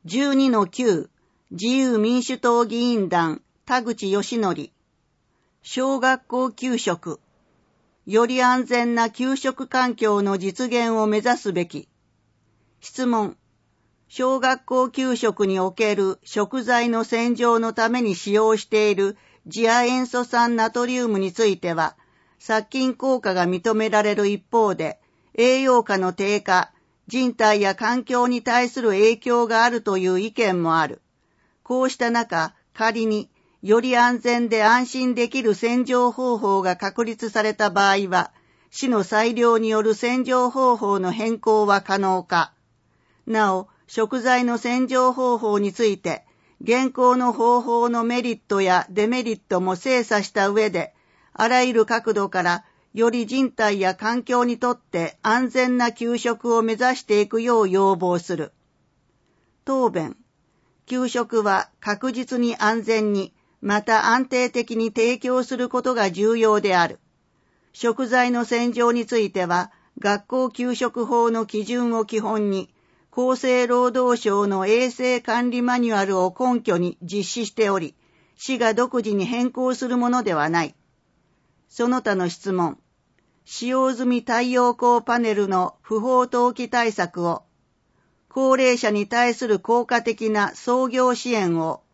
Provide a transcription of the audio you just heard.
12-9 自由民主党議員団田口義則。小学校給食。より安全な給食環境の実現を目指すべき。質問。小学校給食における食材の洗浄のために使用している次亜塩素酸ナトリウムについては、殺菌効果が認められる一方で、栄養価の低下、人体や環境に対する影響があるという意見もある。こうした中、仮により安全で安心できる洗浄方法が確立された場合は、市の裁量による洗浄方法の変更は可能か。なお、食材の洗浄方法について、現行の方法のメリットやデメリットも精査した上で、あらゆる角度からより人体や環境にとって安全な給食を目指していくよう要望する。答弁。給食は確実に安全に、また安定的に提供することが重要である。食材の洗浄については、学校給食法の基準を基本に、厚生労働省の衛生管理マニュアルを根拠に実施しており、市が独自に変更するものではない。その他の質問。使用済み太陽光パネルの不法投棄対策を、高齢者に対する効果的な創業支援を、